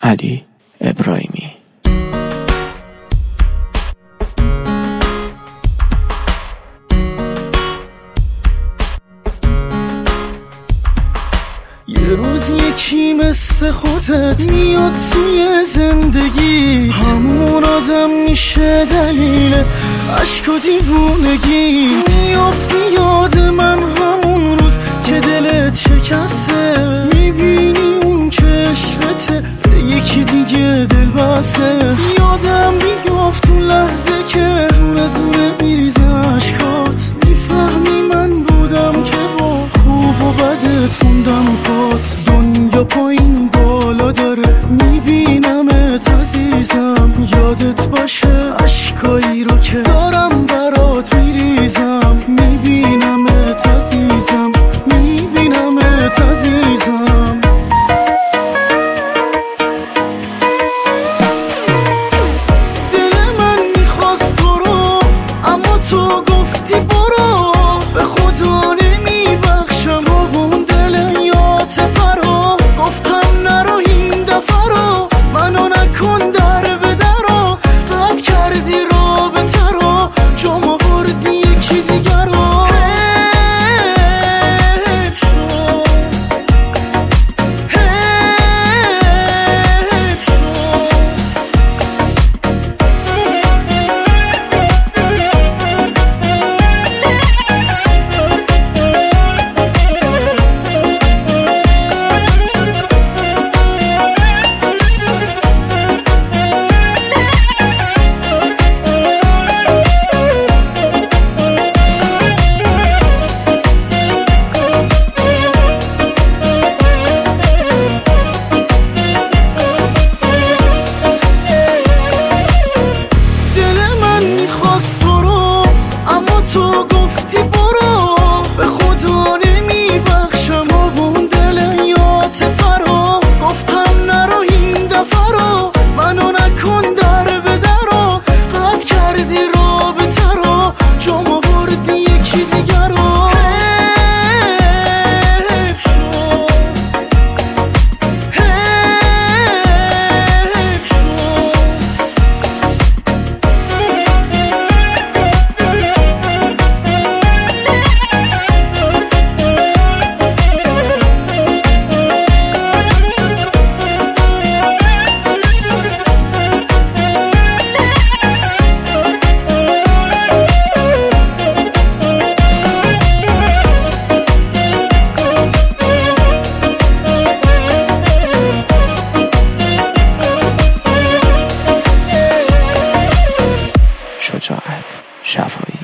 علی ابراهیمی. یه روز یکی مثل خودت میاد توی زندگی، همون آدم میشه دلیل عشق و دیوونگی. میافتی یاد من همون روز که دلت شکسته، میبینی اون که عشقته به یکی دیگه دل بسته. یادم بیافت اون لحظه که دونه دونه میریزه عشقات، میفهمی من بودم که با خوب و بدت موندم پات. دنیا پایین بالا داره میبینمت عزیزم، یادت باشه عشقایی رو که دارم برات میریزم. میبینمت عزیزم، میبینمت عزیزم. دل من میخواست تو رو اما تو گفتی برو، به خدا نمیبخشم اون دل یاتفه رو. گفتم نرو این دفعه رو، منو نکن در به در رو. قطع کردی رابطه رو، جام آوردی یکی دیگر رو. حیف شد، حیف شد. میخواست تو رو اما تو گفتی برو، به خدا نمیبخشم اون دل یاتفه رو. گفتم نرو این دفعه رو، منو نکن در به در رو. قطع کردی رابطه رو، جام آوردی یکی دیگر رو. حیف شد، حیف شد. شجاعت شفایی.